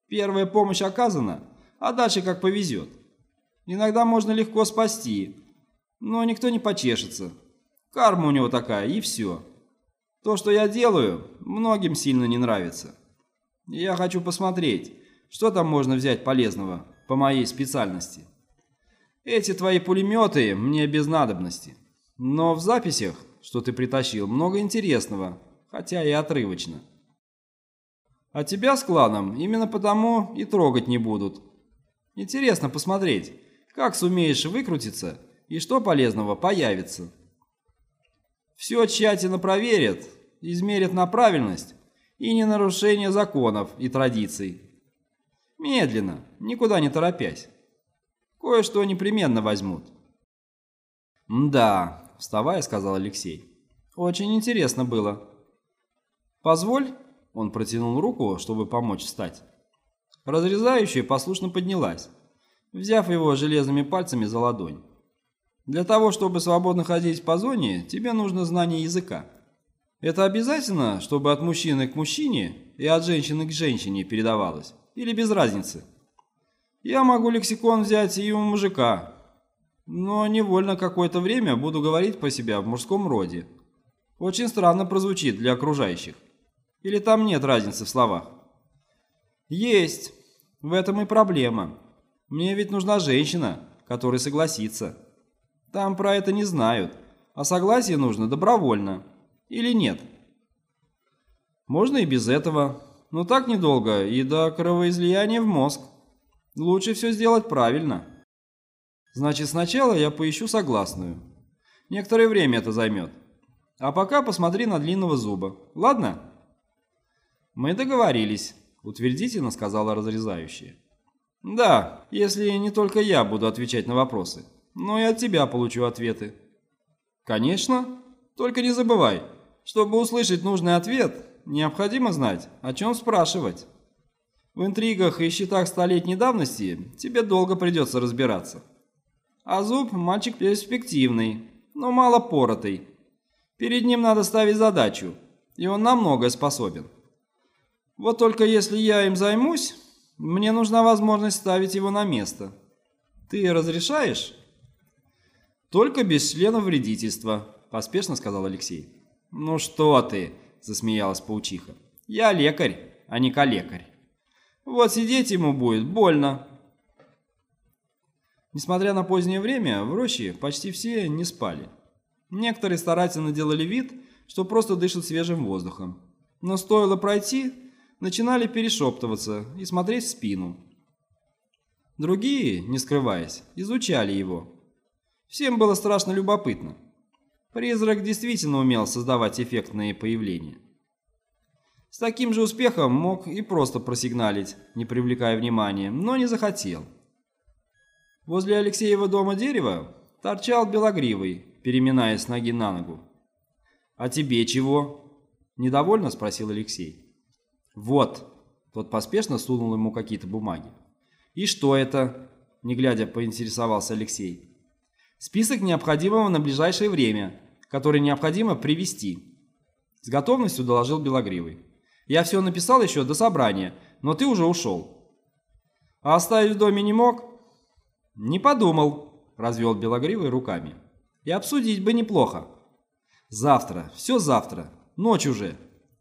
Первая помощь оказана, а дальше как повезет. Иногда можно легко спасти, но никто не почешется. Карма у него такая, и все. То, что я делаю, многим сильно не нравится. Я хочу посмотреть, что там можно взять полезного по моей специальности. Эти твои пулеметы мне без надобности. Но в записях, что ты притащил, много интересного, хотя и отрывочно. А тебя с кланом именно потому и трогать не будут. Интересно посмотреть, как сумеешь выкрутиться и что полезного появится. Все тщательно проверят, измерят на правильность и ненарушение законов и традиций. Медленно, никуда не торопясь. Кое-что непременно возьмут. «Да», — вставая, сказал Алексей. «Очень интересно было». «Позволь», — он протянул руку, чтобы помочь встать. Разрезающая послушно поднялась, взяв его железными пальцами за ладонь. «Для того, чтобы свободно ходить по зоне, тебе нужно знание языка. Это обязательно, чтобы от мужчины к мужчине и от женщины к женщине передавалось? Или без разницы? Я могу лексикон взять и у мужика, но невольно какое-то время буду говорить по себе в мужском роде. Очень странно прозвучит для окружающих. Или там нет разницы в словах?» «Есть. В этом и проблема. Мне ведь нужна женщина, которая согласится. Там про это не знают, а согласие нужно добровольно. Или нет?» «Можно и без этого, но так недолго и до кровоизлияния в мозг. Лучше все сделать правильно. Значит, сначала я поищу согласную. Некоторое время это займет. А пока посмотри на длинного зуба. Ладно?» «Мы договорились», — утвердительно сказала разрезающая. «Да, если не только я буду отвечать на вопросы, но и от тебя получу ответы». «Конечно. Только не забывай, чтобы услышать нужный ответ, необходимо знать, о чем спрашивать. В интригах и счетах столетней давности тебе долго придется разбираться. А зуб мальчик перспективный, но мало поротый. Перед ним надо ставить задачу, и он на многое способен. Вот только если я им займусь, мне нужна возможность ставить его на место. Ты разрешаешь?» «Только без членов вредительства», — поспешно сказал Алексей. «Ну что ты», — засмеялась паучиха. «Я лекарь, а не калекарь. Вот сидеть ему будет больно». Несмотря на позднее время, в роще почти все не спали. Некоторые старательно делали вид, что просто дышат свежим воздухом. Но стоило пройти, начинали перешептываться и смотреть в спину. Другие, не скрываясь, изучали его. Всем было страшно любопытно. Призрак действительно умел создавать эффектные появления. С таким же успехом мог и просто просигналить, не привлекая внимания, но не захотел. Возле Алексеева дома дерева торчал белогривый, переминаясь с ноги на ногу. «А тебе чего?» – недовольно спросил Алексей. «Вот», – тот поспешно сунул ему какие-то бумаги. «И что это?» – не глядя поинтересовался Алексей. «Список необходимого на ближайшее время, который необходимо привести», – с готовностью доложил белогривый. «Я все написал еще до собрания, но ты уже ушел». «А оставить в доме не мог?» «Не подумал», – развел белогривый руками. «И обсудить бы неплохо. Завтра, все завтра, ночь уже».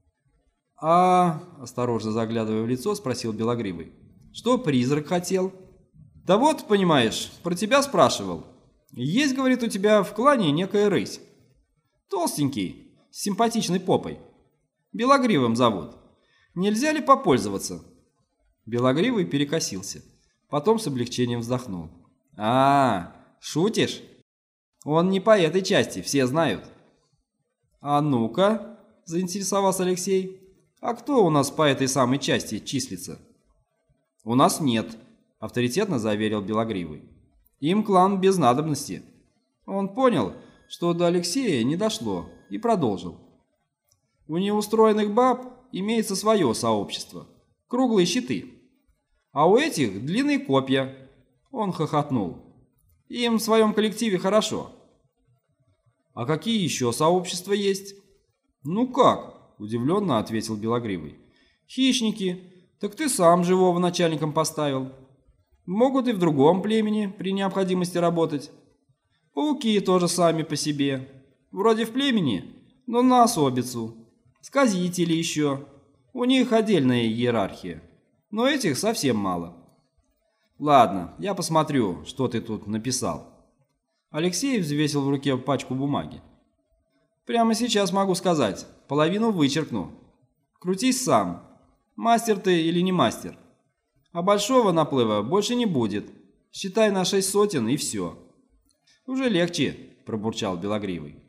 Осторожно заглядывая в лицо, спросил белогривый. «Что призрак хотел?» «Да вот, понимаешь, про тебя спрашивал. Есть, говорит, у тебя в клане некая рысь. Толстенький, с симпатичной попой. Белогривым зовут. Нельзя ли попользоваться?» Белогривый перекосился. Потом с облегчением вздохнул. Шутишь? Он не по этой части, все знают». «А ну-ка», — заинтересовался Алексей, «а кто у нас по этой самой части числится?» «У нас нет», — авторитетно заверил белогривый. «Им клан без надобности». Он понял, что до Алексея не дошло, и продолжил. «У неустроенных баб имеется свое сообщество. Круглые щиты. А у этих длинные копья». Он хохотнул. «Им в своем коллективе хорошо». «А какие еще сообщества есть?» «Ну как?» – удивленно ответил белогривый. «Хищники, Так ты сам живого начальником поставил. Могут и в другом племени при необходимости работать. Пауки тоже сами по себе. Вроде в племени, но на особицу. Сказители еще. У них отдельная иерархия. Но этих совсем мало. Ладно, я посмотрю, что ты тут написал. Алексей взвесил в руке пачку бумаги. Прямо сейчас могу сказать, половину вычеркну. Крутись сам. Мастер ты или не мастер. А большого наплыва больше не будет. Считай на 6 сотен и все. Уже легче, пробурчал Белогривый.